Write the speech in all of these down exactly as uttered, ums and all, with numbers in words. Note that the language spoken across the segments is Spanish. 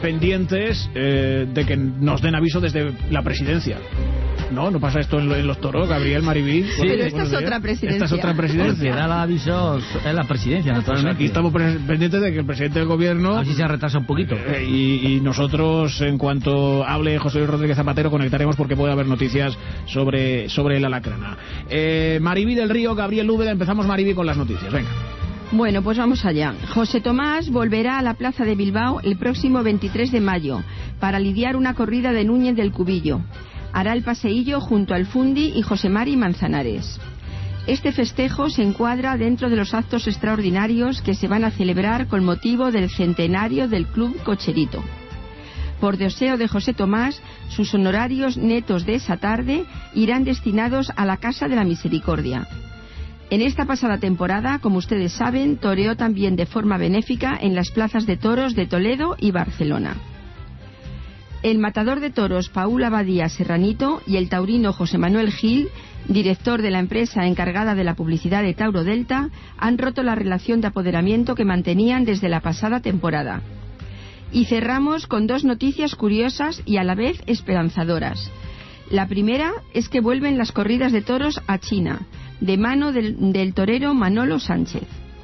pendientes eh, de que nos den aviso desde la presidencia. No, no pasa esto en, en los toros, Gabriel, Maribí. Sí, pero esta es otra presidencia. Esta es otra presidencia. Da los avisos en la presidencia, naturalmente. Pues aquí estamos pendientes de que el presidente del gobierno... Así se retrasa un poquito. Eh, y, y nosotros, en cuanto hable José Luis Rodríguez Zapatero, conectaremos porque puede haber noticias sobre, sobre el alacrana. Eh, Maribí del Río, Gabriel Úbeda. Empezamos, Maribí, con las noticias. Venga. Bueno, pues vamos allá. José Tomás volverá a la Plaza de Bilbao el próximo veintitrés de mayo para lidiar una corrida de Núñez del Cubillo. Hará el paseillo junto al Fundi y José Mari Manzanares. Este festejo se encuadra dentro de los actos extraordinarios que se van a celebrar con motivo del centenario del Club Cocherito. Por deseo de José Tomás, sus honorarios netos de esa tarde irán destinados a la Casa de la Misericordia. En esta pasada temporada, como ustedes saben, toreó también de forma benéfica en las plazas de toros de Toledo y Barcelona. El matador de toros Paul Abadía Serranito y el taurino José Manuel Gil, director de la empresa encargada de la publicidad de Tauro Delta, han roto la relación de apoderamiento que mantenían desde la pasada temporada. Y cerramos con dos noticias curiosas y a la vez esperanzadoras. La primera es que vuelven las corridas de toros a China, de mano del, del torero Manolo Sánchez.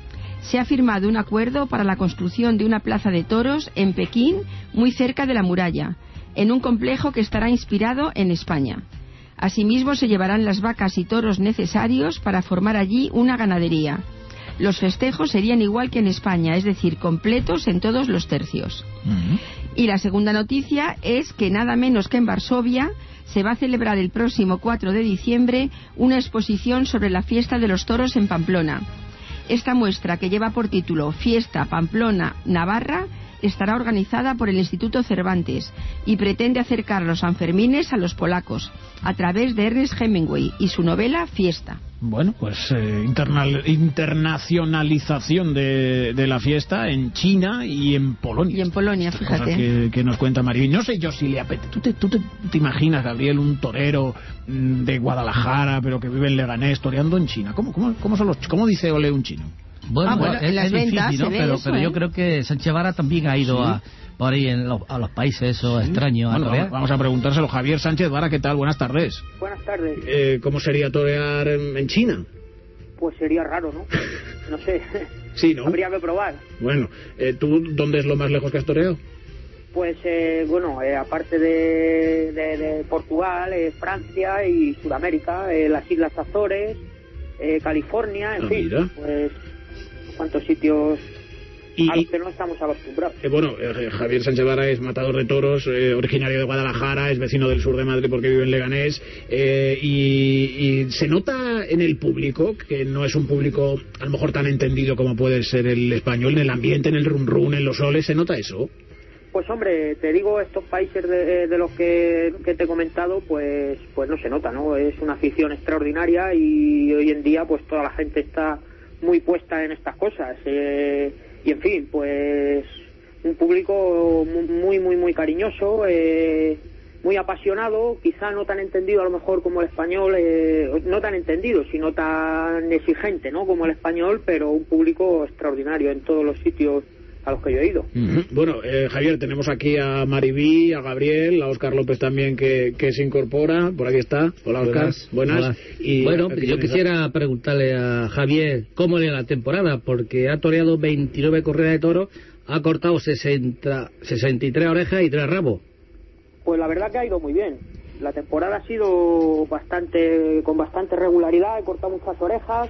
Se ha firmado un acuerdo para la construcción de una plaza de toros en Pekín, muy cerca de la muralla, en un complejo que estará inspirado en España. Asimismo, se llevarán las vacas y toros necesarios para formar allí una ganadería. Los festejos serían igual que en España, es decir, completos en todos los tercios. Uh-huh. Y la segunda noticia es que nada menos que en Varsovia se va a celebrar el próximo cuatro de diciembre una exposición sobre la fiesta de los toros en Pamplona. Esta muestra, que lleva por título Fiesta Pamplona Navarra, estará organizada por el Instituto Cervantes y pretende acercar los Sanfermines a los polacos a través de Ernest Hemingway y su novela Fiesta. Bueno, pues eh, internal, internacionalización de, de la fiesta en China y en Polonia. Y en Polonia, estas fíjate. Cosas que, que nos cuenta Maribí. No sé yo si le apetece. ¿Tú te, tú te, te imaginas, Gabriel, un torero de Guadalajara, pero que vive en Leganés, toreando en China? ¿Cómo, cómo, cómo, son los, cómo dice ole un chino? Bueno, ah, bueno es, en las es ventas difícil, ¿no? se ve Pero, eso, pero ¿eh? yo creo que Sánchez Vara también ha ido sí. a, por ahí en lo, a los países esos sí. extraños. Bueno, a vamos, vamos a preguntárselo. Javier Sánchez Vara, ¿qué tal? Buenas tardes. Buenas tardes. Eh, ¿Cómo sería torear en, en China? Pues sería raro, ¿no? No sé. Sí, ¿no? Habría que probar. Bueno, eh, ¿tú dónde es lo más lejos que has toreado? Pues, eh, bueno, eh, aparte de, de, de Portugal, eh, Francia y Sudamérica, eh, las Islas Azores, eh, California, en ah, fin, mira. Pues cuántos sitios y, a los que no estamos acostumbrados. Eh, bueno, eh, Javier Sánchez Vara es matador de toros, eh, originario de Guadalajara, es vecino del sur de Madrid porque vive en Leganés, eh, y, y se nota en el público, que no es un público a lo mejor tan entendido como puede ser el español, en el ambiente, en el run run, en los soles, ¿se nota eso? Pues hombre, te digo, estos países de, de los que, que te he comentado, pues pues no se nota, ¿no? Es una afición extraordinaria y hoy en día pues toda la gente está muy puesta en estas cosas. Eh, y en fin, pues un público muy, muy, muy cariñoso, eh, muy apasionado, quizá no tan entendido a lo mejor como el español, eh, no tan entendido, sino tan exigente, ¿no? Como el español, pero un público extraordinario en todos los sitios a los que yo he ido. Uh-huh. Bueno, eh, Javier, tenemos aquí a Maribí, a Gabriel, a Óscar López también que, que se incorpora, por aquí está. Hola, Óscar. Buenas. Buenas. Hola. Y, bueno, yo quisiera a... preguntarle a Javier cómo le la temporada, porque ha toreado veintinueve corridas de toros, ha cortado sesenta, sesenta y tres orejas y tres rabos. Pues la verdad que ha ido muy bien. La temporada ha sido bastante con bastante regularidad, he cortado muchas orejas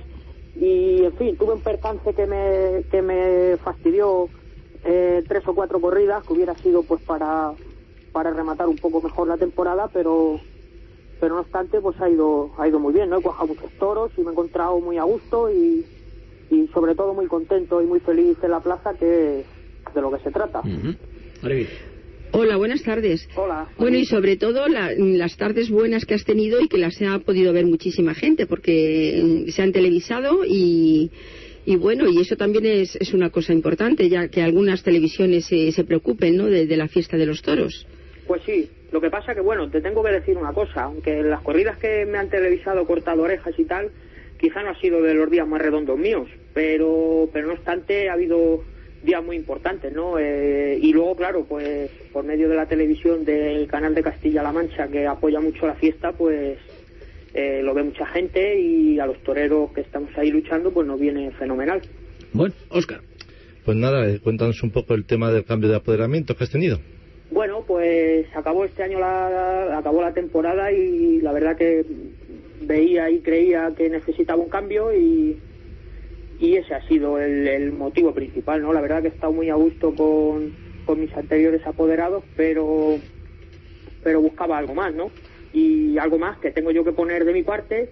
y, en fin, tuve un percance que me, que me fastidió Eh, tres o cuatro corridas que hubiera sido pues para para rematar un poco mejor la temporada, pero pero no obstante pues ha ido ha ido muy bien, ¿no? He cuajado muchos toros y me he encontrado muy a gusto y, y sobre todo muy contento y muy feliz en la plaza, que es de lo que se trata. Uh-huh. Hola, buenas tardes. Hola. Bueno, y sobre todo la, las tardes buenas que has tenido y que las ha podido ver muchísima gente, porque se han televisado y Y bueno, y eso también es, es una cosa importante, ya que algunas televisiones se, se preocupen, ¿no?, de, de la fiesta de los toros. Pues sí, lo que pasa que, bueno, te tengo que decir una cosa, aunque en las corridas que me han televisado, cortado orejas y tal, quizá no ha sido de los días más redondos míos, pero pero no obstante ha habido días muy importantes, ¿no? Eh, y luego, claro, pues por medio de la televisión del canal de Castilla-La Mancha, que apoya mucho la fiesta, pues eh, lo ve mucha gente, y a los toreros que estamos ahí luchando, pues nos viene fenomenal. Bueno, Óscar. Pues nada, eh, cuéntanos un poco el tema del cambio de apoderamiento que has tenido. Bueno, pues acabó este año la, acabó la temporada, y la verdad que veía y creía que necesitaba un cambio, y y ese ha sido el, el motivo principal, ¿no? La verdad que he estado muy a gusto con, con mis anteriores apoderados, pero pero buscaba algo más, ¿no? Y algo más que tengo yo que poner de mi parte,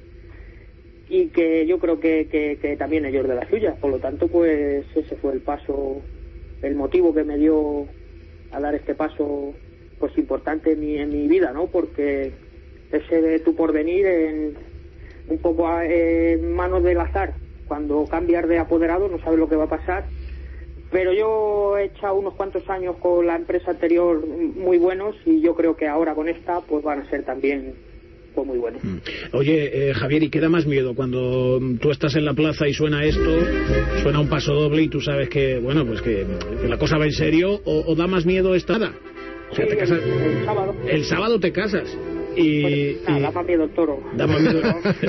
y que yo creo que, que, que también ellos de la suya. Por lo tanto, pues ese fue el paso, el motivo que me dio a dar este paso, pues importante en mi, en mi vida, ¿no? Porque ese de tu porvenir, en, un poco a, en manos del azar. Cuando cambias de apoderado no sabes lo que va a pasar, pero yo he echado unos cuantos años con la empresa anterior muy buenos, y yo creo que ahora con esta pues van a ser también pues muy buenos. Oye, eh, Javier, ¿y qué da más miedo cuando tú estás en la plaza y suena esto, suena un paso doble y tú sabes que, bueno, pues que, que la cosa va en serio, o, o da más miedo esta nada? O sea, sí, te casas... el, el sábado. El sábado te casas. Y, pues, nada, y... da más miedo el toro. Da más miedo.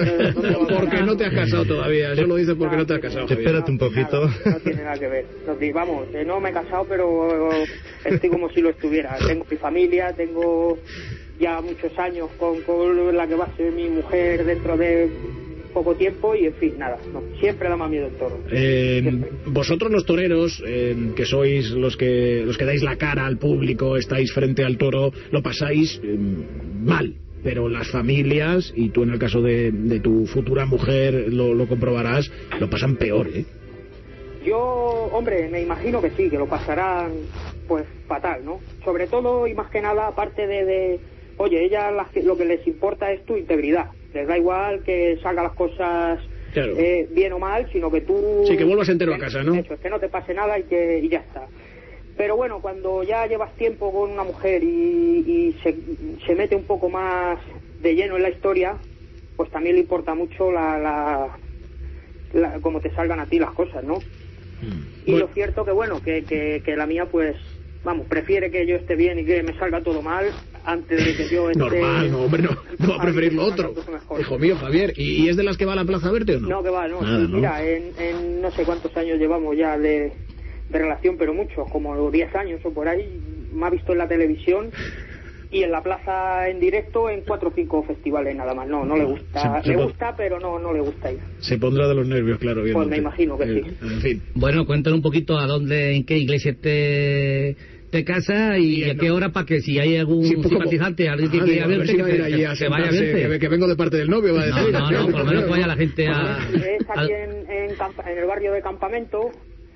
Porque no te has casado todavía. Eso lo dices porque no te has casado, Javier. Espérate un poquito. Nada, no tiene nada que ver. No, vamos, eh, no me he casado, pero estoy como si lo estuviera. Tengo mi familia, tengo ya muchos años con, con la que va a ser mi mujer dentro de poco tiempo, y en fin, nada, no, siempre da más miedo el toro. Eh, vosotros los toreros, eh, que sois los que los que dais la cara al público, estáis frente al toro, lo pasáis eh, mal, pero las familias, y tú en el caso de, de tu futura mujer lo, lo comprobarás, lo pasan peor, ¿eh? Yo, hombre, me imagino que sí, que lo pasarán pues fatal, ¿no? Sobre todo y más que nada, aparte de, de oye, ellas lo que les importa es tu integridad. Les da igual que salgan las cosas claro. eh, bien o mal, sino que tú... Sí, que vuelvas entero a casa, ¿no? Eso, es que no te pase nada y que y ya está. Pero bueno, cuando ya llevas tiempo con una mujer y, y se, se mete un poco más de lleno en la historia, pues también le importa mucho la, la, la cómo te salgan a ti las cosas, ¿no? Mm. Y bueno. Lo cierto que, bueno, que, que, que la mía, pues, vamos, prefiere que yo esté bien y que me salga todo mal antes de que yo esté... Normal, no, hombre, no, no va a preferir lo otro. Hijo mío, Javier, ¿y, ¿y es de las que va a la plaza a verte o no? No, que va, no. Nada, sí, ¿no? Mira, en, en no sé cuántos años llevamos ya de, de relación, pero muchos, como diez años o por ahí, me ha visto en la televisión y en la plaza en directo en cuatro o cinco festivales nada más. No, no le gusta. Se, le se gusta, pero no, no le gusta ir. Se pondrá de los nervios, claro. Pues me imagino que eh, sí. En fin. Bueno, cuéntanos un poquito a dónde, en qué iglesia te... te casa y Bien, a qué no. hora, para que si hay algún sí, simpatizante, alguien que ah, quiera verte, que, que, que, a que vaya a verte. Que, que vengo de parte del novio, va a decir. No, no, no, por lo menos que vaya la gente a... Es aquí en, en, en el barrio de Campamento,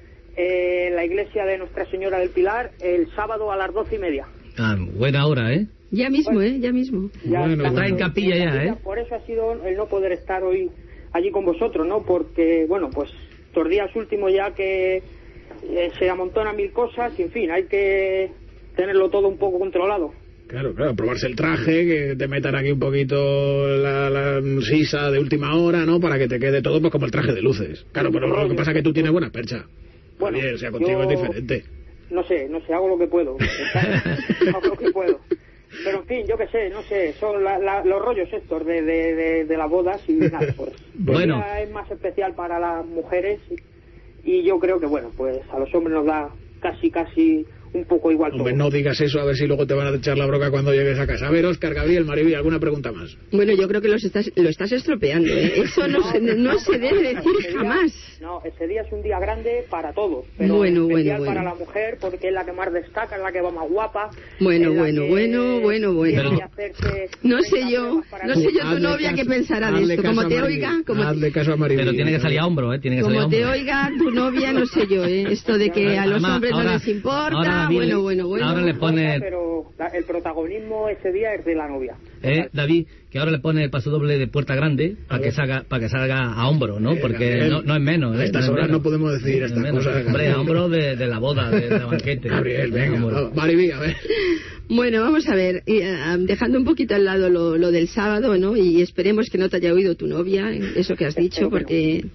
eh, la iglesia de Nuestra Señora del Pilar, el sábado a las doce y media. Ah, buena hora, ¿eh? Ya mismo, bueno, ¿eh? Ya mismo. Ya bueno, bueno. Traen capilla ya, ¿eh? Por eso ha sido el no poder estar hoy allí con vosotros, ¿no? Porque, bueno, pues estos días últimos ya que eh, se amontonan mil cosas y, en fin, hay que tenerlo todo un poco controlado. Claro, claro, probarse el traje, que te metan aquí un poquito la, la sisa de última hora, ¿no? Para que te quede todo pues como el traje de luces. Claro, pero lo que pasa es que tú tienes buena percha. Bueno, Javier, o sea, contigo yo... es diferente. No sé, no sé, hago lo que puedo. Hago lo que puedo. Pero en fin, yo qué sé, no sé, son la, la, los rollos estos de, de, de, de las bodas y nada, pues. Bueno. Es más especial para las mujeres y, y yo creo que, bueno, pues a los hombres nos da casi, casi un poco igual todo. Hombre, no digas eso, a ver si luego te van a echar la bronca cuando llegues a casa. A ver, Óscar, Gabriel, Mariby, ¿alguna pregunta más? Bueno, yo creo que los estás, lo estás estropeando, ¿eh? Eso no, no, se, no, no se debe decir ese jamás. Día, no, ese día es un día grande para todos, pero bueno, especial bueno, para bueno. la mujer porque es la que más destaca, es la que va más guapa. Bueno, bueno, bueno, bueno, bueno. No sé yo, no sé yo tu novia qué pensará de esto. Como te oiga, como hazle caso a Mariby. Pero tiene que salir a hombro, ¿eh? Tiene que salir como a hombro. te oiga tu novia, no sé yo, ¿eh? Esto de que a los Además, hombres ahora, no les importa, ahora, bueno, bueno, bueno. Ahora le pone... Pero la, el protagonismo ese día es de la novia. Eh, David, que ahora le pone el paso doble de puerta grande para que salga para que salga a hombro, ¿no? Porque no, no es menos. ¿eh? A estas no horas menos. no podemos decir no estas menos. cosas. Hombre, a hombro de, de la boda, de, de banquete. Gabriel, venga. Mariby, a ver. Bueno, vamos a ver, y, uh, dejando un poquito al lado lo, lo del sábado, ¿no? Y esperemos que no te haya oído tu novia, eso que has dicho, porque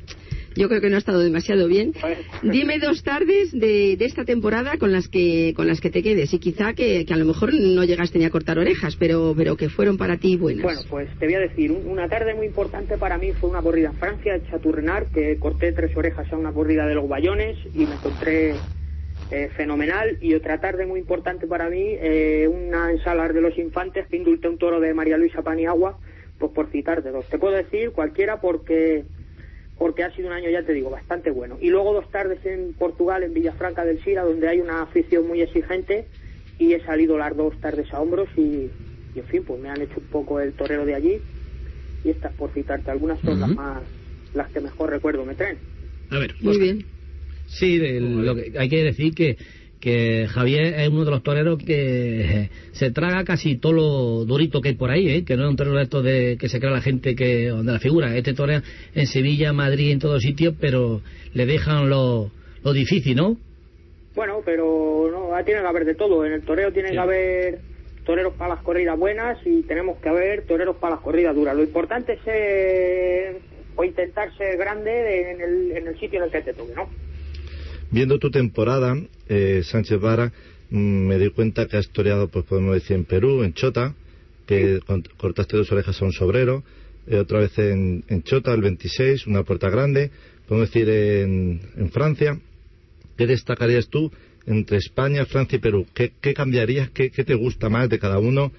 Yo creo que no ha estado demasiado bien. Dime dos tardes de, de esta temporada con las que con las que te quedes, y quizá que, que a lo mejor no llegaste ni a cortar orejas, pero pero que fueron para ti buenas. Bueno, pues te voy a decir, una tarde muy importante para mí fue una corrida en Francia, en Chaturrenard, que corté tres orejas a una corrida de los Bayones y me encontré eh, fenomenal. Y otra tarde muy importante para mí, eh, una en Salar de los Infantes, que indulté un toro de María Luisa Paniagua, pues por citarte dos. Te puedo decir cualquiera porque porque ha sido un año, ya te digo, bastante bueno. Y luego dos tardes en Portugal, en Villafranca del Sira, donde hay una afición muy exigente, y he salido las dos tardes a hombros y, y en fin, pues me han hecho un poco el torero de allí, y estas, por citarte algunas, son uh-huh. las más, las que mejor recuerdo me traen. A ver, muy bien. Sí, de, lo que, hay que decir que que Javier es uno de los toreros que se traga casi todo lo durito que hay por ahí, ¿eh? Que no es un torero de estos de que se crea la gente que donde la figura. Este torero en Sevilla, Madrid, en todos sitios, pero le dejan lo, lo difícil, ¿no? Bueno, pero no, tiene que haber de todo. En el toreo tiene sí. que haber toreros para las corridas buenas y tenemos que haber toreros para las corridas duras. Lo importante es ser, o intentar ser grande en el, en el sitio en el que te toque, ¿no? Viendo tu temporada, eh, Sánchez Vara, mmm, me di cuenta que has toreado, pues podemos decir, en Perú, en Chota, que sí. cortaste dos orejas a un sobrero, eh, otra vez en, en Chota, el veintiséis, una puerta grande, podemos decir en, en Francia. ¿Qué destacarías tú entre España, Francia y Perú? ¿Qué, qué cambiarías? ¿Qué, ¿Qué te gusta más de cada uno?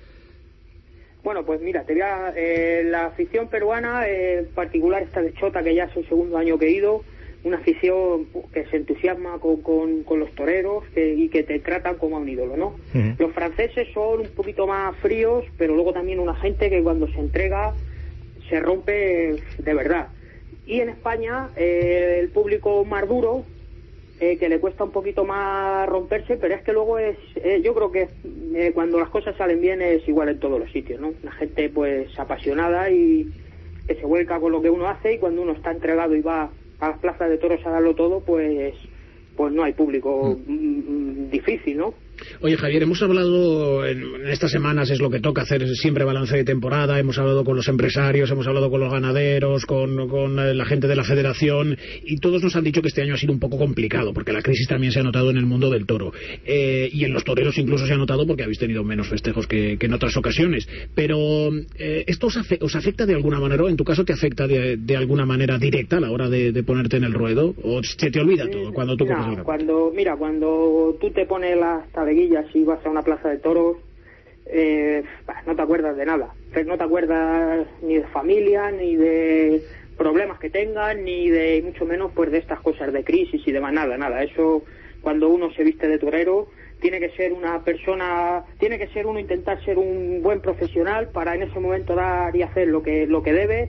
Bueno, pues mira, te voy a, eh, la afición peruana, eh, en particular esta de Chota, que ya es el segundo año que he ido, una afición que se entusiasma con, con, con los toreros que, y que te tratan como a un ídolo, ¿no? Uh-huh. Los franceses son un poquito más fríos, pero luego también una gente que cuando se entrega se rompe de verdad. Y en España eh, el público más duro, eh, que le cuesta un poquito más romperse, pero es que luego es, eh, yo creo que eh, cuando las cosas salen bien es igual en todos los sitios, ¿no? La gente pues apasionada y que se vuelca con lo que uno hace, y cuando uno está entregado y va a las plazas de toros a darlo todo, pues pues no hay público mm. difícil, ¿no? Oye, Javier, hemos hablado en, en estas semanas, es lo que toca hacer siempre balance de temporada, hemos hablado con los empresarios, hemos hablado con los ganaderos, con, con la gente de la federación, y todos nos han dicho que este año ha sido un poco complicado, porque la crisis también se ha notado en el mundo del toro, eh, y en los toreros incluso se ha notado porque habéis tenido menos festejos que, que en otras ocasiones, pero eh, ¿esto os, afe os afecta de alguna manera, o en tu caso te afecta de, de alguna manera directa a la hora de, de ponerte en el ruedo, o se te olvida todo cuando tú coges el rabo? Cuando, mira, cuando tú te pones las si vas a una plaza de toros, eh, no te acuerdas de nada, no te acuerdas ni de familia, ni de problemas que tengan, ni de mucho menos pues de estas cosas de crisis y demás, nada, nada. Eso, cuando uno se viste de torero, tiene que ser una persona, tiene que ser uno intentar ser un buen profesional para en ese momento dar y hacer lo que lo que debe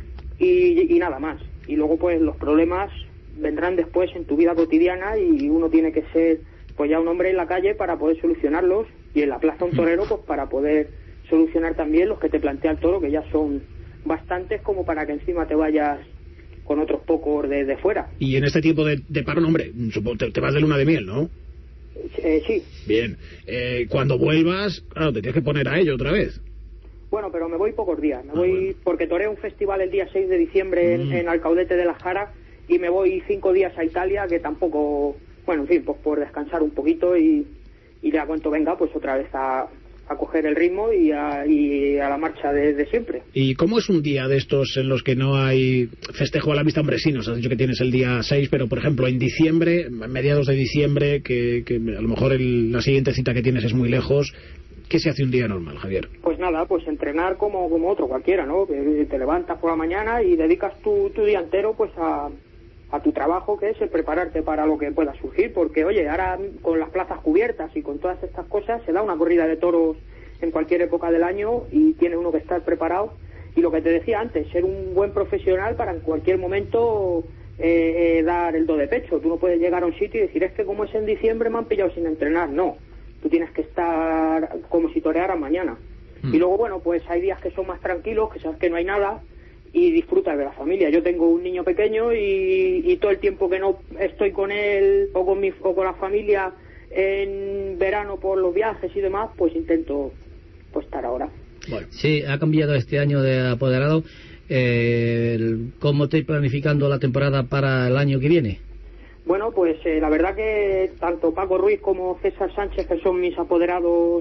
y, y nada más. Y luego pues los problemas vendrán después en tu vida cotidiana y uno tiene que ser pues ya un hombre en la calle para poder solucionarlos, y en la plaza un torero pues para poder solucionar también los que te plantea el toro, que ya son bastantes como para que encima te vayas con otros pocos de, de fuera. Y en este tipo de, de paro, hombre, supongo te, te vas de luna de miel, ¿no? Eh, sí. Bien. Eh, cuando vuelvas, claro, te tienes que poner a ello otra vez. Bueno, pero me voy pocos días. Me ah, voy bueno. porque toreo un festival el día seis de diciembre mm. en, en Alcaudete de la Jara, y me voy cinco días a Italia, que tampoco... Bueno, en fin, pues por descansar un poquito y, y ya cuando venga, pues otra vez a, a coger el ritmo y a, y a la marcha de, de siempre. ¿Y cómo es un día de estos en los que no hay festejo a la vista? Hombre, sí, nos has dicho que tienes el día seis, pero por ejemplo en diciembre, mediados de diciembre, que, que a lo mejor el, la siguiente cita que tienes es muy lejos, ¿qué se hace un día normal, Javier? Pues nada, pues entrenar como, como otro cualquiera, ¿no? Que te levantas por la mañana y dedicas tu, tu día entero pues a... a tu trabajo, que es el prepararte para lo que pueda surgir, porque oye, ahora con las plazas cubiertas y con todas estas cosas se da una corrida de toros en cualquier época del año y tiene uno que estar preparado, y lo que te decía antes, ser un buen profesional para en cualquier momento eh, eh, dar el do de pecho. Tú no puedes llegar a un sitio y decir, es que como es en diciembre me han pillado sin entrenar. No, tú tienes que estar como si torearas mañana. mm. Y luego bueno, pues hay días que son más tranquilos, que sabes que no hay nada y disfrutas de la familia. Yo tengo un niño pequeño y, y todo el tiempo que no estoy con él o con mi o con la familia en verano por los viajes y demás, pues intento pues estar ahora. Bueno. Sí, ha cambiado este año de apoderado. Eh, el, ¿Cómo estáis planificando la temporada para el año que viene? Bueno, pues eh, la verdad que tanto Paco Ruiz como César Sánchez, que son mis apoderados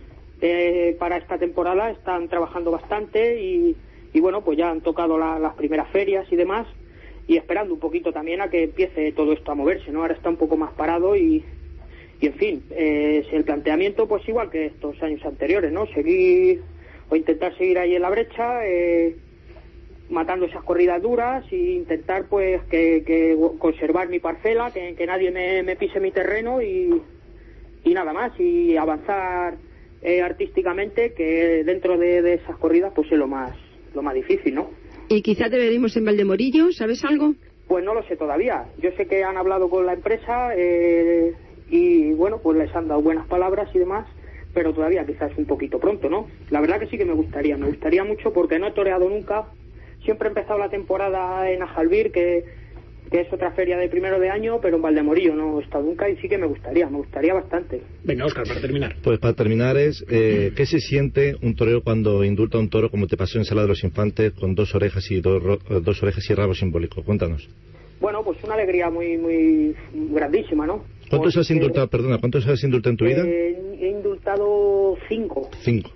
eh, para esta temporada, están trabajando bastante y, y bueno, pues ya han tocado la, las primeras ferias y demás, y esperando un poquito también a que empiece todo esto a moverse, ¿no? Ahora está un poco más parado y, y en fin, eh, el planteamiento pues igual que estos años anteriores, ¿no? Seguir o intentar seguir ahí en la brecha, eh, matando esas corridas duras e intentar pues que, que conservar mi parcela, que, que nadie me, me pise mi terreno y, y nada más, y avanzar eh, artísticamente, que dentro de, de esas corridas pues es lo más lo más difícil, ¿no? Y quizá te veremos en Valdemorillo, ¿sabes algo? Pues no lo sé todavía. Yo sé que han hablado con la empresa eh, y bueno, pues les han dado buenas palabras y demás, pero todavía quizás un poquito pronto, ¿no? La verdad que sí que me gustaría, me gustaría mucho porque no he toreado nunca. Siempre he empezado la temporada en Ajalbir, que, que es otra feria de primero de año, pero en Valdemorillo no he estado nunca y sí que me gustaría, me gustaría bastante. Venga, Óscar, para terminar. Pues para terminar es, eh, ¿qué se siente un torero cuando indulta a un toro como te pasó en Sala de los Infantes con dos orejas y dos, dos orejas y rabo simbólico? Cuéntanos. Bueno, pues una alegría muy muy grandísima, ¿no? ¿Cuántos Porque, has indultado, perdona, cuántos has indultado en tu vida? Eh, he indultado cinco. Cinco.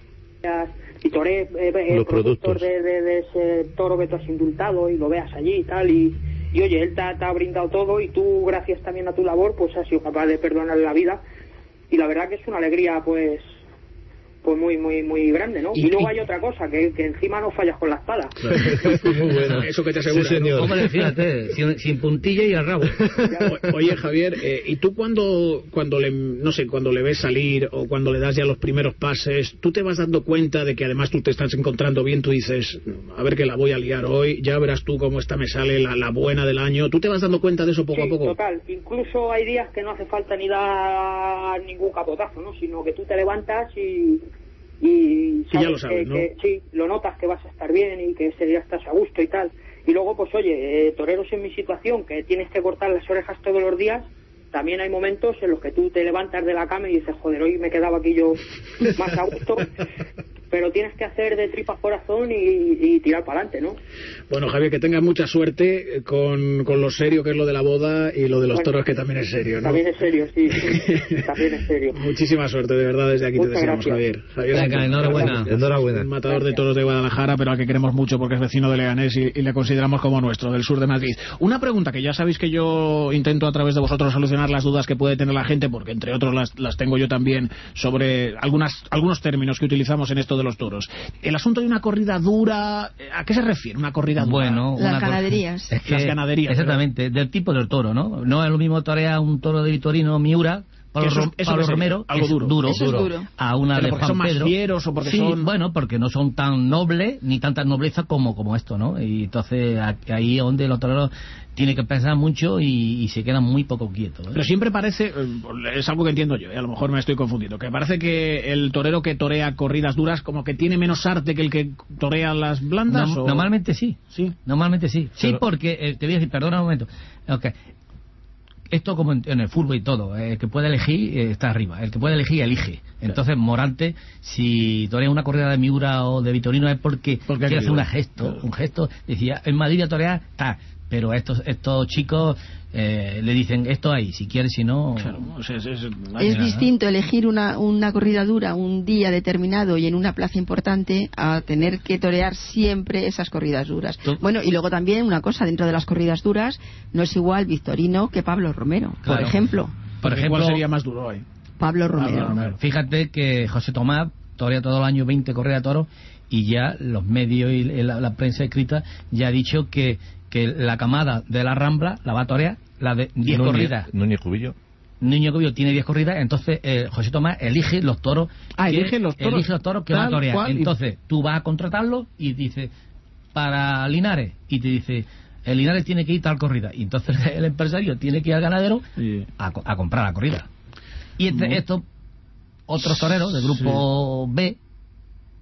Y toré eh, eh, Los productos de, de, de ese toro que tú has indultado y lo veas allí y tal, y, y oye, él te, te ha brindado todo y tú, gracias también a tu labor, pues has sido capaz de perdonarle la vida, y la verdad que es una alegría pues pues muy muy muy grande, ¿no? Y, y luego hay otra cosa, que, que encima no fallas con la espada. Muy bueno. Eso que te asegura, sí, señor. ¿no? Hombre, fíjate, sin, sin puntilla y al rabo. O, oye, Javier, eh, ¿y tú cuando cuando le no sé, cuando le ves salir o cuando le das ya los primeros pases, tú te vas dando cuenta de que además tú te estás encontrando bien, tú dices, a ver que la voy a liar hoy, ya verás tú cómo esta me sale la, la buena del año, ¿tú te vas dando cuenta de eso poco sí, a poco? Total, incluso hay días que no hace falta ni dar ningún capotazo, ¿no? Sino que tú te levantas y y, y ya lo sabes, que, ¿no? que, sí, lo notas que vas a estar bien y que ese día estás a gusto y tal. Y luego, pues oye, eh, toreros en mi situación, que tienes que cortar las orejas todos los días, también hay momentos en los que tú te levantas de la cama y dices, joder, hoy me quedaba aquí yo más a gusto, pero tienes que hacer de tripas corazón y, y tirar para adelante, ¿no? Bueno, Javier, que tengas mucha suerte con, con lo serio que es lo de la boda y lo de los bueno, toros, que también es serio, ¿no? También es serio, sí, sí también es serio. Muchísima suerte, de verdad, desde aquí Muchas te deseamos, gracias. Javier. Javier, Venga, enhorabuena. Enhorabuena. Un matador de toros de Guadalajara, pero al que queremos mucho porque es vecino de Leganés y, y le consideramos como nuestro, del sur de Madrid. Una pregunta que ya sabéis que yo intento a través de vosotros solucionar las dudas que puede tener la gente, porque entre otros las, las tengo yo también, sobre algunas, algunos términos que utilizamos en esto de los toros. El asunto de una corrida dura, ¿a qué se refiere una corrida dura? Bueno, las una ganaderías. Es que, las ganaderías. Exactamente, pero... del tipo del toro, ¿no? No es lo mismo torear un toro de Vitorino Miura, Pablo, eso, eso Pablo Romero, algo duro, duro, eso duro, es duro. a una pero de porque Juan son Pedro. Más fieros o porque sí, son... bueno, porque no son tan nobles ni tanta nobleza como, como esto, ¿no? Y entonces ahí es donde los toreros tienen que pensar mucho y, y se quedan muy poco quietos, ¿eh? Pero siempre parece, es algo que entiendo yo, ¿eh? A lo mejor me estoy confundiendo, que parece que el torero que torea corridas duras como que tiene menos arte que el que torea las blandas. No, ¿o? Normalmente sí, sí, normalmente sí, sí, pero... porque eh, te voy a decir, perdona un momento, okay. Esto como en, en el fútbol y todo, el que puede elegir eh, está arriba, el que puede elegir elige. Entonces Morante, si torea una corrida de Miura o de Vitorino es porque, porque quiere hacer un gesto, claro. un gesto, decía, en Madrid a torear está, pero estos estos chicos eh, le dicen esto ahí, si quieres, si no... Claro, o sea, es, es, es nada, distinto, ¿no? Elegir una, una corrida dura un día determinado y en una plaza importante a tener que torear siempre esas corridas duras. ¿Tú? Bueno, y luego también una cosa, dentro de las corridas duras no es igual Victorino que Pablo Romero, claro. por ejemplo. Por ejemplo, ¿cuál sería más duro hoy? Pablo Romero. Pablo Romero. Fíjate que José Tomás torea todo el año veinte corridas de toros y ya los medios y la, la prensa escrita ya ha dicho que que la camada de la Rambla la va a torear, la de diez corridas. Núñez Cubillo. Núñez Cubillo tiene diez corridas, entonces eh, José Tomás elige los toros. Ah, que, elige los toros. Elige los toros que va a torear. Cual, entonces y... tú vas a contratarlo y dice, para Linares, y te dice, el Linares tiene que ir tal corrida. Y entonces el empresario tiene que ir al ganadero sí. a, a comprar la corrida. Y este, no. estos otros toreros del grupo sí. B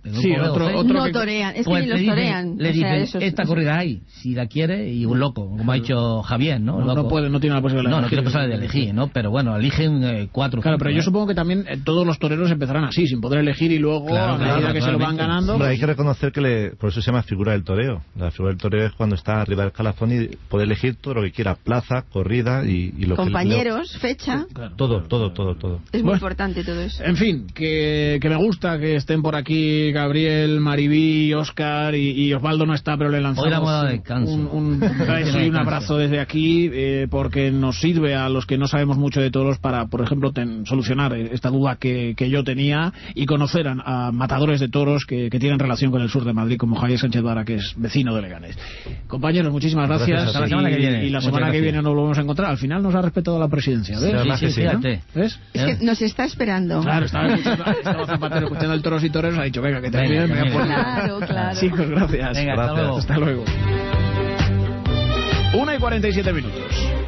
el Sí, grupo B otro- o C, otro no que- torean, es pues que ni le los dicen- torean. Le o sea, dicen, eso es- esta corrida hay, si la quiere, y un loco, como ha dicho Javier, ¿no? No, Loco. no puede, no tiene la posibilidad No, de no tiene elegir. posibilidad de elegir, ¿no? Pero bueno, eligen eh, cuatro. Claro, cinco, pero yo ¿eh? supongo que también eh, todos los toreros empezarán así, sin poder elegir, y luego, Claro, a medida claro, que se lo van naturalmente. ganando... Hombre, hay que reconocer que le, por eso se llama figura del toreo. La figura del toreo es cuando está arriba del escalafón y puede elegir todo lo que quiera, plaza, corrida y, y lo compañeros, fecha, que... Todo, todo, todo, todo. es muy Bueno. importante todo eso. En fin, que, que me gusta que estén por aquí Gabriel, Maribí, Óscar y, y Osvaldo no está, pero le lanzamos Hoy la hemos dado descanso. un, un beso y un abrazo desde aquí, eh, porque nos sirve a los que no sabemos mucho de toros para, por ejemplo, ten- solucionar esta duda que, que yo tenía y conocer a, a matadores de toros que, que tienen relación con el sur de Madrid, como Javier Sánchez Vara, que es vecino de Leganés. Compañeros, muchísimas gracias. Gracias Hasta la semana y, que viene. y la Muchas semana que gracias. viene nos volvemos a encontrar. Al final nos ha respetado la presidencia, ¿ves? Sí, la verdad Sí, que sí, sí, ¿no? fíjate. ¿Ves? Es que nos está esperando. Claro, estaba escuchando, estaba Zapatero escuchando el Toros y Toreros, ha dicho, venga, que te Venga, olvides, me voy a venga. poner... Claro, claro. Chicos, gracias. Venga, hasta Gracias. luego. Hasta luego. Una y cuarenta y siete minutos.